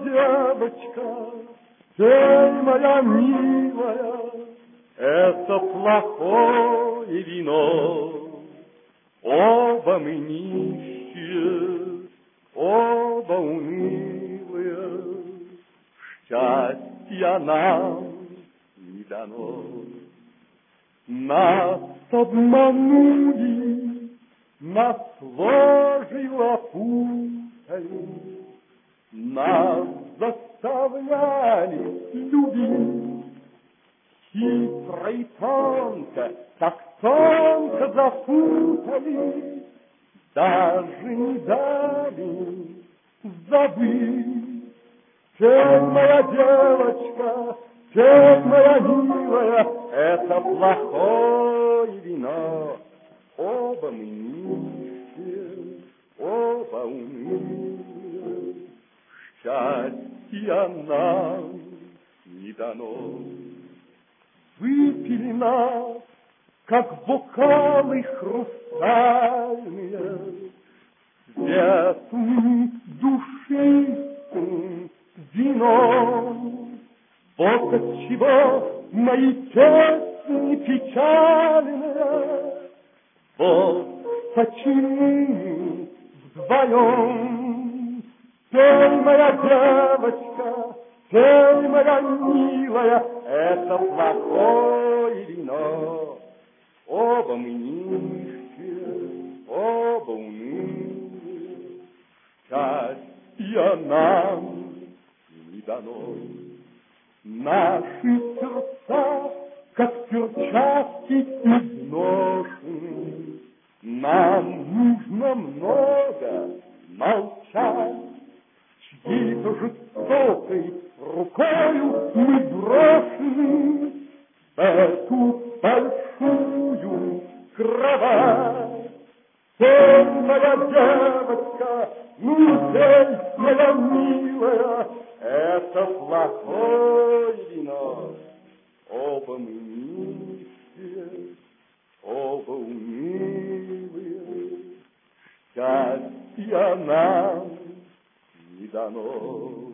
девочка, ты моя милая, это плохое вино. Оба мы нищие, оба унылые, счастья нам не дано. Нас обманули, нас ложью опутали, нас заставляли любить. Хитро и тонко, так тонко запутали, даже не дали забыть. Ты моя девочка, ты моя милая, это плохое вино. Оба мы нищие, оба унылые, счастья нам не дано. Выпили нас, как бокалы хрустальные, светлым душистым вином. Вот отчего мои песни печальные, вот почему вдвоем. Ты моя девочка, ты моя милая, это плохое вино. Оба мы нищие, оба унылые, счастья нам не дано. Наши сердца, как перчатки, изношены. Нам нужно много молчать, чьей-то жестокой рукою мы брошены в эту большую кровать. Ты моя девочка, ну ты моя милая, это плохое вино. Оба мы нищие, оба унылые, счастья нам не дано.